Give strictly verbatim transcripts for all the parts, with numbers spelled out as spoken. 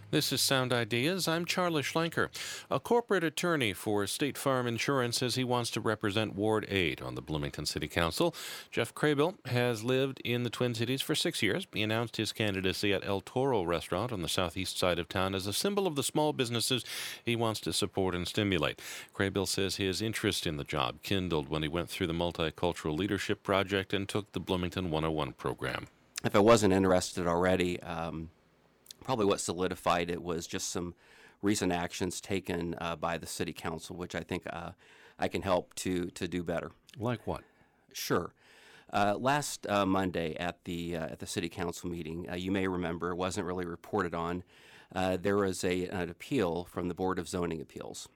This is Sound Ideas. I'm Charlie Schlenker. A corporate attorney for State Farm Insurance says he wants to represent Ward eight on the Bloomington City Council. Jeff Craybill has lived in the Twin Cities for six years. He announced his candidacy at El Toro restaurant on the southeast side of town as a symbol of the small businesses he wants to support and stimulate. Craybill says his interest in the job kindled when he went through the Multicultural Leadership Project and took the Bloomington one oh one program. If I wasn't interested already, um, probably what solidified it was just some recent actions taken uh, by the city council, which I think uh, I can help to to do better. Like what? Sure. Uh, last uh, Monday at the uh, at the city council meeting, uh, you may remember, it wasn't really reported on. Uh, there was a an appeal from the Board of Zoning Appeals.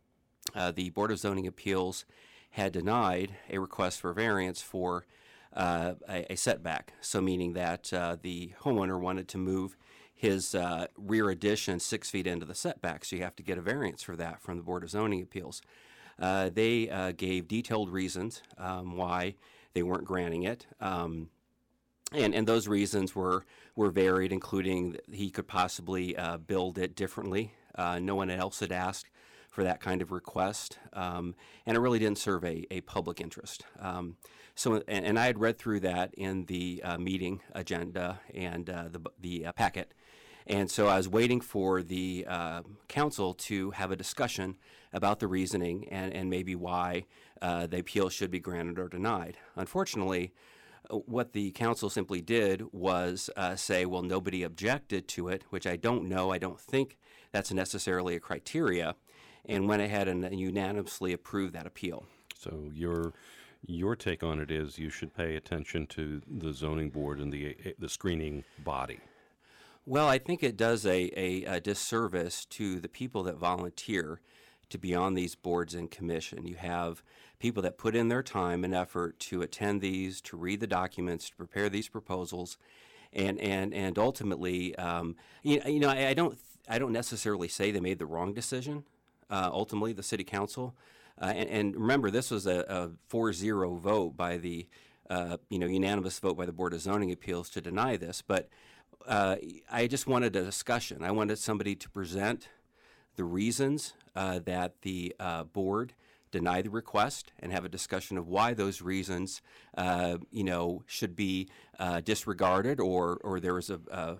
Uh, the Board of Zoning Appeals had denied a request for variance for uh, a, a setback. So meaning that uh, the homeowner wanted to move his uh, rear addition six feet into the setback, so you have to get a variance for that from the Board of Zoning Appeals. Uh, they uh, gave detailed reasons um, why they weren't granting it, um, and and those reasons were were varied, including that he could possibly uh, build it differently. Uh, no one else had asked for that kind of request, um, and it really didn't serve a, a public interest. Um, so, and, and I had read through that in the uh, meeting agenda and uh, the the uh, packet. And so I was waiting for the uh, council to have a discussion about the reasoning and, and maybe why uh, the appeal should be granted or denied. Unfortunately, what the council simply did was uh, say, well, nobody objected to it, which I don't know. I don't think that's necessarily a criteria, and went ahead and unanimously approved that appeal. So your your take on it is you should pay attention to the zoning board and the the screening body. Well, I think it does a, a, a disservice to the people that volunteer to be on these boards and commission. You have people that put in their time and effort to attend these, to read the documents, to prepare these proposals, and and and ultimately, um, you, you know, I, I don't I don't necessarily say they made the wrong decision. Uh, ultimately, the city council, uh, and, and remember, this was a, a four zero vote by the uh, you know unanimous vote by the Board of Zoning Appeals to deny this, but. Uh, I just wanted a discussion. I wanted somebody to present the reasons uh, that the uh, board denied the request and have a discussion of why those reasons, uh, you know, should be uh, disregarded or or there was a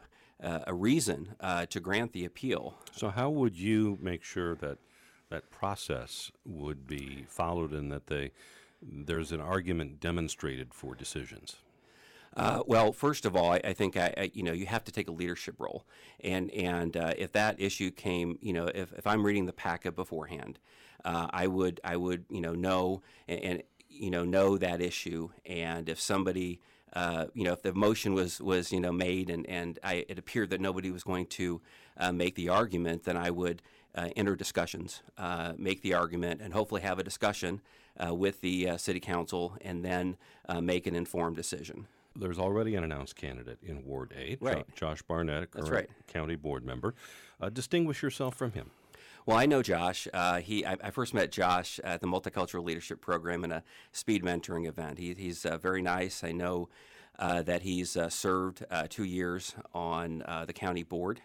a, a reason uh, to grant the appeal. So how would you make sure that that process would be followed and that they there's an argument demonstrated for decisions? Uh, well, first of all, I, I think I, I, you know you have to take a leadership role, and and uh, if that issue came, you know, if, if I'm reading the packet beforehand, uh, I would I would you know know and, and you know know that issue, and if somebody uh, you know if the motion was was you know made and and I, it appeared that nobody was going to uh, make the argument, then I would uh, enter discussions, uh, make the argument, and hopefully have a discussion uh, with the uh, city council, and then uh, make an informed decision. There's already an announced candidate in Ward eight, right. Jo- Josh Barnett, a That's current right. county board member. Uh, distinguish yourself from him. Well, I know Josh. Uh, he, I, I first met Josh at the Multicultural Leadership Program in a speed mentoring event. He, he's uh, very nice. I know uh, that he's uh, served uh, two years on uh, the county board.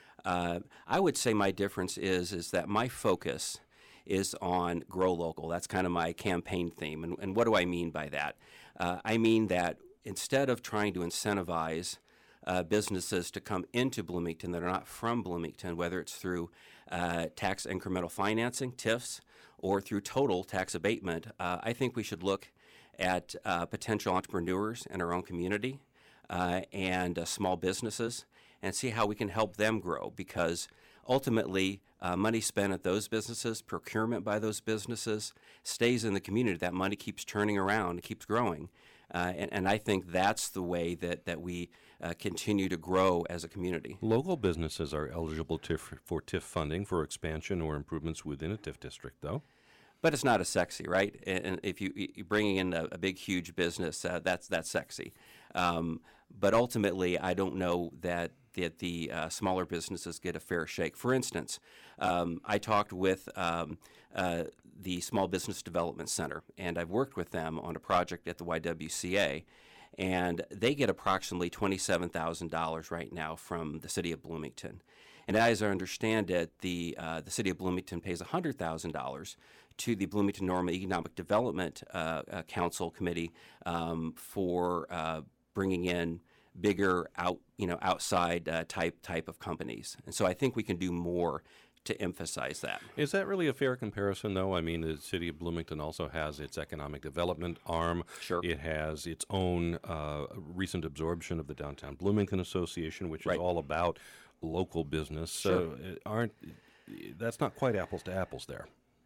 Uh, I would say my difference is is that my focus is on grow local. That's kind of my campaign theme. And, and what do I mean by that? Uh, I mean that instead of trying to incentivize uh, businesses to come into Bloomington that are not from Bloomington, whether it's through uh, tax incremental financing, T I Fs, or through total tax abatement, uh, I think we should look at uh, potential entrepreneurs in our own community uh, and uh, small businesses and see how we can help them grow, because ultimately uh, money spent at those businesses, procurement by those businesses, stays in the community. That money keeps turning around, it keeps growing. Uh, and, and I think that's the way that, that we uh, continue to grow as a community. Local businesses are eligible to, for T I F funding for expansion or improvements within a T I F district, though. But it's not as sexy, right? And if you, you're bringing in a, a big, huge business, uh, that's that's sexy. Um, but ultimately, I don't know that that the uh, smaller businesses get a fair shake. For instance, um, I talked with um, uh, the Small Business Development Center, and I've worked with them on a project at the Y W C A, and they get approximately twenty-seven thousand dollars right now from the city of Bloomington. And as I understand it, the uh, the city of Bloomington pays one hundred thousand dollars to the Bloomington Normal Economic Development uh, uh, Council Committee um, for uh, bringing in bigger out you know outside uh, type type of companies. And so I think we can do more to emphasize that. Is that really a fair comparison, though? I mean, the city of Bloomington also has its economic development arm. Sure. It has its own uh, recent absorption of the Downtown Bloomington Association, which Right. is all about local business. Sure. So, uh, aren't that's not quite apples to apples there.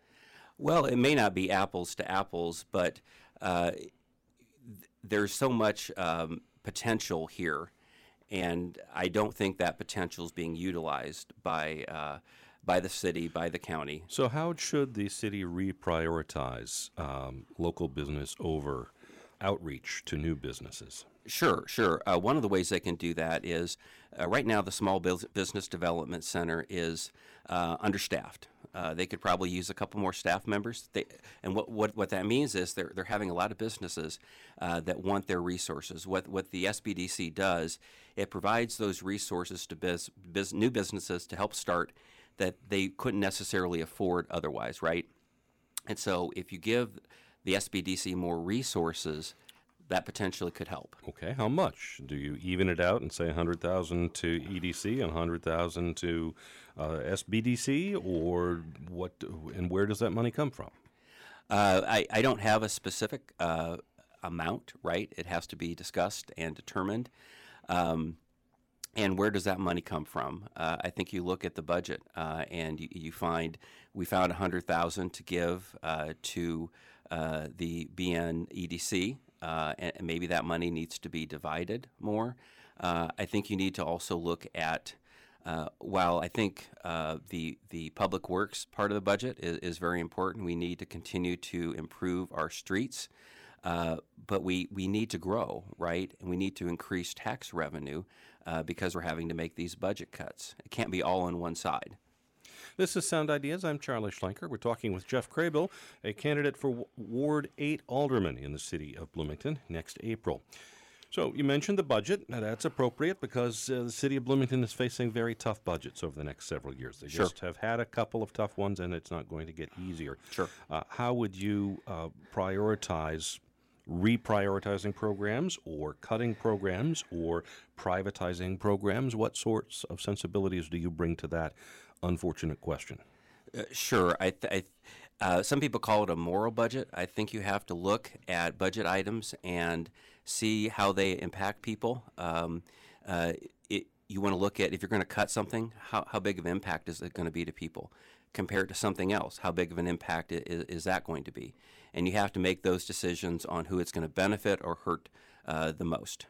Well, it may not be apples to apples, but uh, th- there's so much um, potential here, and I don't think that potential is being utilized by uh, by the city, by the county. So, how should the city reprioritize um, local business over outreach to new businesses? Sure, sure. Uh, one of the ways they can do that is uh, right now the Small Bus- Business Development Center is uh, understaffed. Uh, they could probably use a couple more staff members. They, and what, what, what that means is they're, they're having a lot of businesses uh, that want their resources. What, what the S B D C does, it provides those resources to biz, biz, new businesses to help start that they couldn't necessarily afford otherwise, right? And so if you give the S B D C more resources, that potentially could help. Okay, how much? Do you even it out and say one hundred thousand dollars to E D C and one hundred thousand dollars to uh, S B D C, or what? And where does that money come from? Uh, I, I don't have a specific uh, amount, right? It has to be discussed and determined. Um, and where does that money come from? Uh, I think you look at the budget uh, and you, you find we found one hundred thousand dollars to give uh, to uh, the B N E D C. Uh, and, and maybe that money needs to be divided more. Uh, I think you need to also look at, uh, while I think uh, the the public works part of the budget is, is very important, we need to continue to improve our streets, uh, but we, we need to grow, right? And we need to increase tax revenue uh, because we're having to make these budget cuts. It can't be all on one side. This is Sound Ideas. I'm Charlie Schlenker. We're talking with Jeff Craybill, a candidate for W- Ward eight alderman in the city of Bloomington next April. So you mentioned the budget. Now, that's appropriate because uh, the city of Bloomington is facing very tough budgets over the next several years. They Sure. just have had a couple of tough ones, and it's not going to get easier. Sure. Uh, how would you uh, prioritize reprioritizing programs or cutting programs or privatizing programs? What sorts of sensibilities do you bring to that unfortunate question? Uh, sure. I, th- I th- uh, some people call it a moral budget. I think you have to look at budget items and see how they impact people. Um, uh, it, you want to look at, if you're going to cut something, how, how big of an impact is it going to be to people? Compared to something else, how big of an impact is, is that going to be? And you have to make those decisions on who it's going to benefit or hurt uh, the most.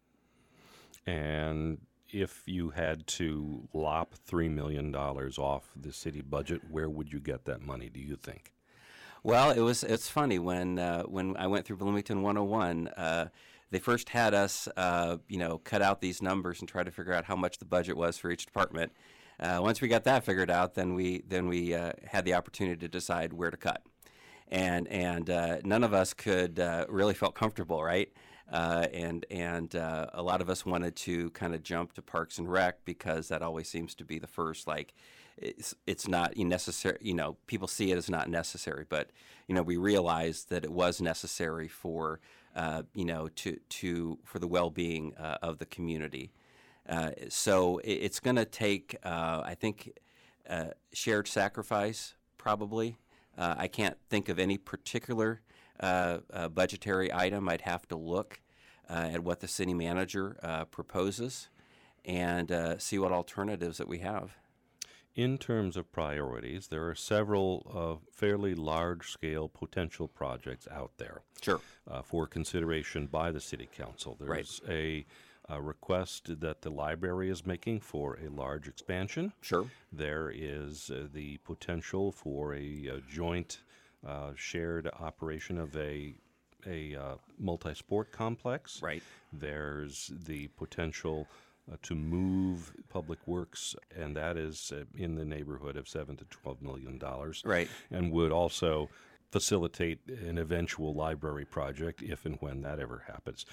And if you had to lop three million dollars off the city budget, where would you get that money, do you think? Well, it was it's funny when uh, when I went through Bloomington one oh one, uh, they first had us uh, you know cut out these numbers and try to figure out how much the budget was for each department. Uh, once we got that figured out, then we then we uh, had the opportunity to decide where to cut, and and uh, none of us could uh, really felt comfortable, right? Uh, and and uh, a lot of us wanted to kind of jump to Parks and Rec because that always seems to be the first. Like, it's it's not necessary. You know, people see it as not necessary, but you know, we realized that it was necessary for uh, you know to to for the well-being uh, of the community. Uh, so it, it's going to take, uh, I think, uh, shared sacrifice probably. Uh, I can't think of any particular Uh, uh, budgetary item. I'd have to look uh, at what the city manager uh, proposes and uh, see what alternatives that we have. In terms of priorities, there are several uh, fairly large-scale potential projects out there Sure. uh, for consideration by the city council. There's Right. a, a request that the library is making for a large expansion. Sure. There is uh, the potential for a, a joint uh, shared operation of a a uh, multi-sport complex. Right. There's the potential uh, to move Public Works, and that is uh, in the neighborhood of seven to twelve million dollars. Right. And would also facilitate an eventual library project if and when that ever happens.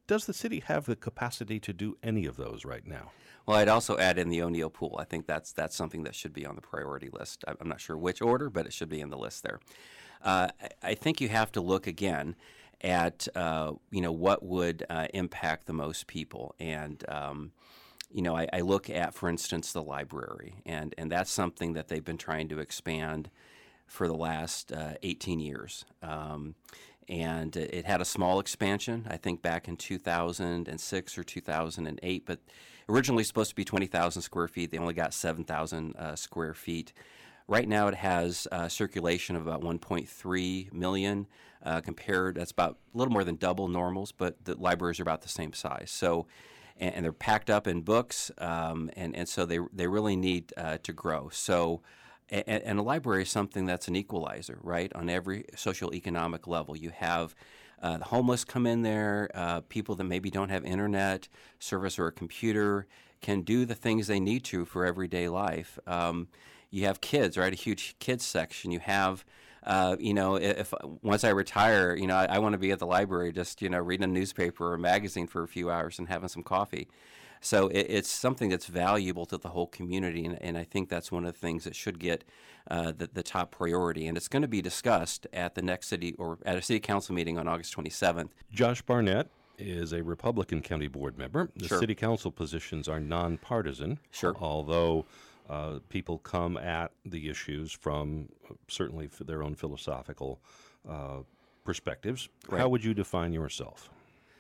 does the city have the capacity to do any of those right now? Well, I'd also add in the O'Neill Pool. I think that's that's something that should be on the priority list. I'm not sure which order, but it should be in the list there. Uh, I, I think you have to look again at uh, you know what would uh, impact the most people, and um, you know I, I look at, for instance, the library, and and that's something that they've been trying to expand for the last uh, eighteen years. Um, and it had a small expansion, I think back in two thousand six or two thousand eight, but originally supposed to be twenty thousand square feet. They only got seven thousand uh, square feet. Right now it has uh, circulation of about one point three million uh, compared, that's about a little more than double normals, but the libraries are about the same size. So, and, and they're packed up in books, um, and, and so they, they really need uh, to grow. So, and, and a library is something that's an equalizer, right? On every social economic level, you have uh, the homeless come in there, uh, people that maybe don't have internet service or a computer can do the things they need to for everyday life. Um, you have kids, right? A huge kids section. You have, uh, you know, if once I retire, you know, I, I want to be at the library, just you know, reading a newspaper or a magazine for a few hours and having some coffee. So it, it's something that's valuable to the whole community, and, and I think that's one of the things that should get uh, the, the top priority. And it's going to be discussed at the next city or at a city council meeting on August twenty-seventh. Josh Barnett is a Republican county board member. The Sure. city council positions are nonpartisan. Sure. Although uh, people come at the issues from uh, certainly for their own philosophical uh, perspectives. Right. How would you define yourself?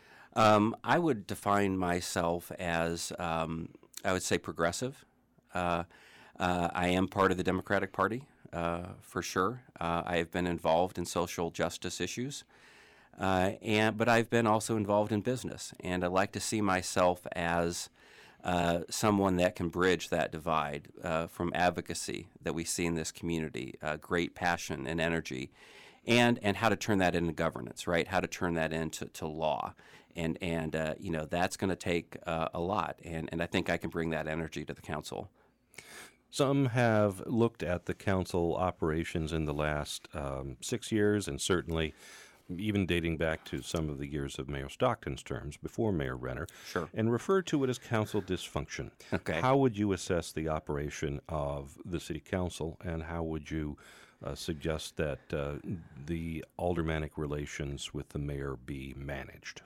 Um, I would define myself as, um, I would say, progressive. Uh, uh, I am part of the Democratic Party, uh, for sure. Uh, I have been involved in social justice issues, uh, and but I've been also involved in business, and I like to see myself as uh, someone that can bridge that divide uh, from advocacy that we see in this community, uh, great passion and energy, and and how to turn that into governance, right? How to turn that into to law. And, and uh, you know, that's going to take uh, a lot, and, and I think I can bring that energy to the council. Some have looked at the council operations in the last um, six years, and certainly even dating back to some of the years of Mayor Stockton's terms before Mayor Renner, Sure. and referred to it as council dysfunction. Okay. How would you assess the operation of the city council, and how would you uh, suggest that uh, the aldermanic relations with the mayor be managed?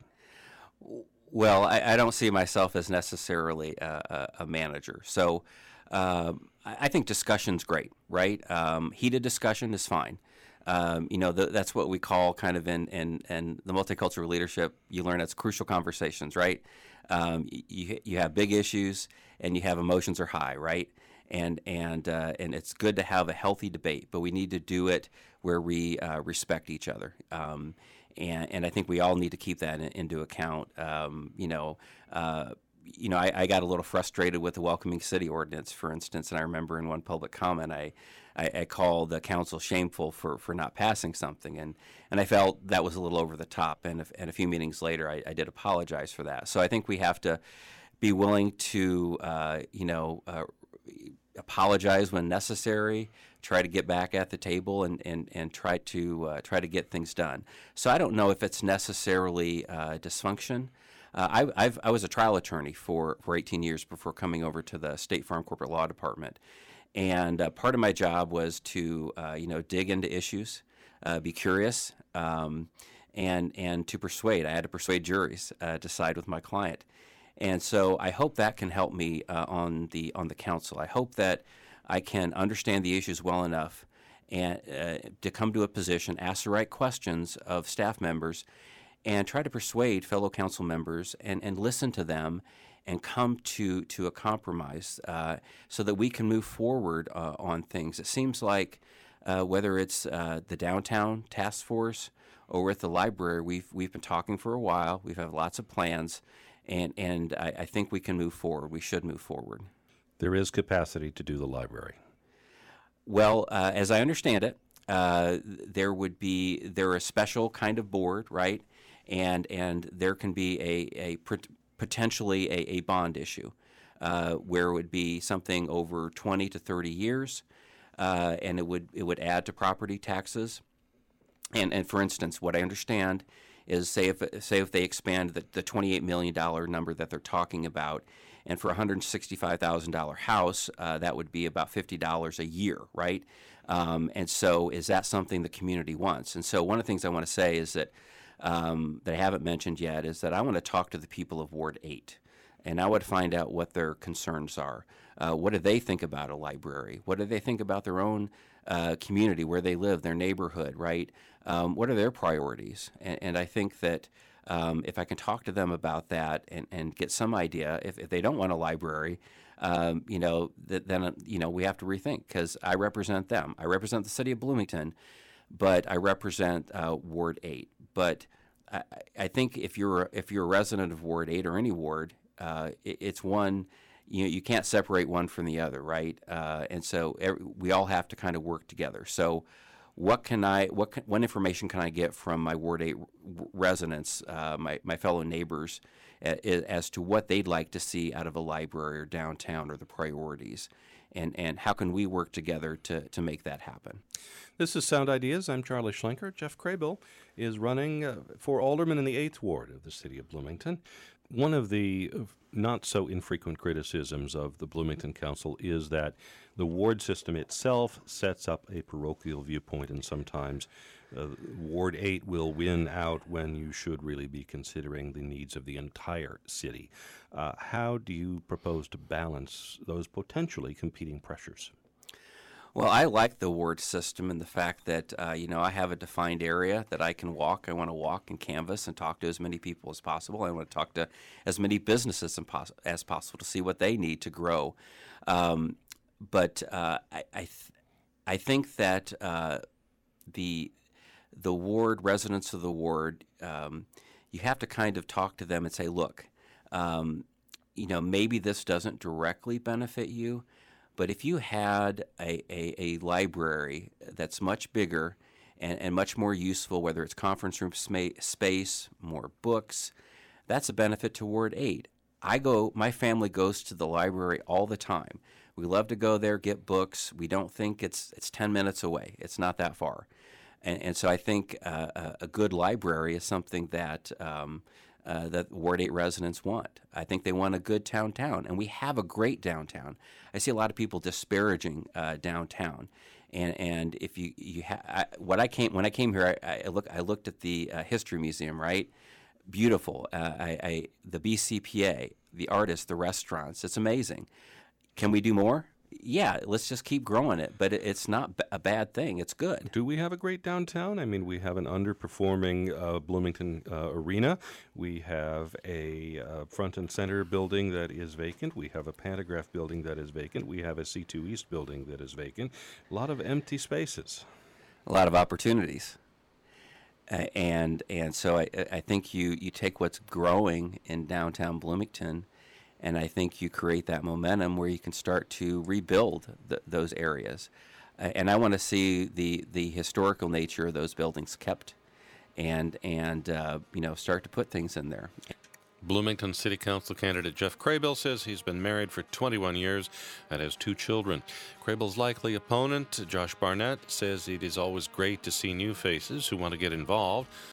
Well, I, I don't see myself as necessarily a, a, a manager. So um, I, I think discussion's great, right? Um, heated discussion is fine. Um, you know, the, that's what we call kind of in, in, in the multicultural leadership, you learn it's crucial conversations, right? Um, you, you have big issues and you have emotions are high, right? And and uh, and it's good to have a healthy debate, but we need to do it where we uh, respect each other. Um, And, and I think we all need to keep that in, into account. Um, you know, uh, you know, I, I got a little frustrated with the welcoming city ordinance, for instance, and I remember in one public comment, I, I, I called the council shameful for, for not passing something, and, and I felt that was a little over the top. And, if, and a few meetings later, I, I did apologize for that. So I think we have to be willing to, uh, you know, uh, apologize when necessary, try to get back at the table, and, and, and try to uh, try to get things done. So I don't know if it's necessarily uh, dysfunction. Uh, I, I've, I was a trial attorney for, for eighteen years before coming over to the State Farm Corporate Law Department, and uh, part of my job was to uh, you know dig into issues, uh, be curious, um, and and to persuade. I had to persuade juries uh, to side with my client. And so I hope that can help me uh, on the on the council. I hope that I can understand the issues well enough and uh, to come to a position, ask the right questions of staff members, and try to persuade fellow council members and, and listen to them and come to, to a compromise uh, so that we can move forward uh, on things. It seems like uh, whether it's uh, the downtown task force or with the library, we've, we've been talking for a while. We've had lots of plans. And and I, I think we can move forward. We should move forward. There is capacity to do the library. Well, uh, as I understand it, uh, there would be there a special kind of board, right? And and there can be a a potentially a, a bond issue uh, where it would be something over twenty to thirty years, uh, and it would it would add to property taxes. And and for instance, what I understand is say if say if they expand the, the twenty-eight million dollars number that they're talking about, and for a one hundred sixty-five thousand dollars house, uh, that would be about fifty dollars a year, right? Um, and so is that something the community wants? And so one of the things I want to say is that, um, that I haven't mentioned yet is that I want to talk to the people of Ward eight, and I would find out what their concerns are. Uh, what do they think about a library? What do they think about their own uh, community, where they live, their neighborhood, right? Um, what are their priorities? And, and I think that um, if I can talk to them about that and, and get some idea, if, if they don't want a library, um, you know, th- then, uh, you know, we have to rethink, because I represent them. I represent the city of Bloomington, but I represent uh, Ward eight. But I, I think if you're, if you're a resident of Ward eight or any ward, uh, it, it's one, you know, you can't separate one from the other, right? Uh, and so every, we all have to kind of work together. So what can I, what can, what information can I get from my Ward eight residents, uh, my, my fellow neighbors, uh, as to what they'd like to see out of a library or downtown, or the priorities, and, and how can we work together to, to make that happen? This is Sound Ideas. I'm Charlie Schlenker. Jeff Craybill is running uh, for alderman in the eighth Ward of the city of Bloomington. One of the uh, not so infrequent criticisms of the Bloomington Council is that the ward system itself sets up a parochial viewpoint, and sometimes uh, Ward eight will win out when you should really be considering the needs of the entire city. Uh, how do you propose to balance those potentially competing pressures? Well, I like the ward system and the fact that, uh, you know, I have a defined area that I can walk. I want to walk and canvass and talk to as many people as possible. I want to talk to as many businesses as possible to see what they need to grow. Um, but uh, I, I, th- I think that uh, the the ward, residents of the ward, um, you have to kind of talk to them and say, look, um, you know, maybe this doesn't directly benefit you, but if you had a, a, a library that's much bigger and, and much more useful, whether it's conference room sma- space, more books, that's a benefit to Ward eight. I go, my family goes to the library all the time. We love to go there, get books. We don't think it's it's ten minutes away. It's not that far. And, and so I think uh, a, a good library is something that um, Uh, that Ward eight residents want. I think they want a good downtown, and we have a great downtown. I see a lot of people disparaging uh, downtown, and and if you you ha- I, what I came when I came here, I, I look I looked at the uh, history museum, right? Beautiful. Uh, I, I the B C P A, the artists, the restaurants. It's amazing. Can we do more? Yeah, let's just keep growing it, but it, it's not b- a bad thing. It's good. Do we have a great downtown? I mean, we have an underperforming uh, Bloomington uh, Arena. We have a uh, front and center building that is vacant. We have a Pantograph building that is vacant. We have a C two East building that is vacant. A lot of empty spaces. A lot of opportunities. Uh, and and so I, I think you, you take what's growing in downtown Bloomington, and I think you create that momentum where you can start to rebuild th- those areas. Uh, and I want to see the, the historical nature of those buildings kept, and and uh, you know, start to put things in there. Bloomington City Council candidate Jeff Craybill says he's been married for twenty-one years and has two children. Craybill's likely opponent, Josh Barnett, says it is always great to see new faces who want to get involved.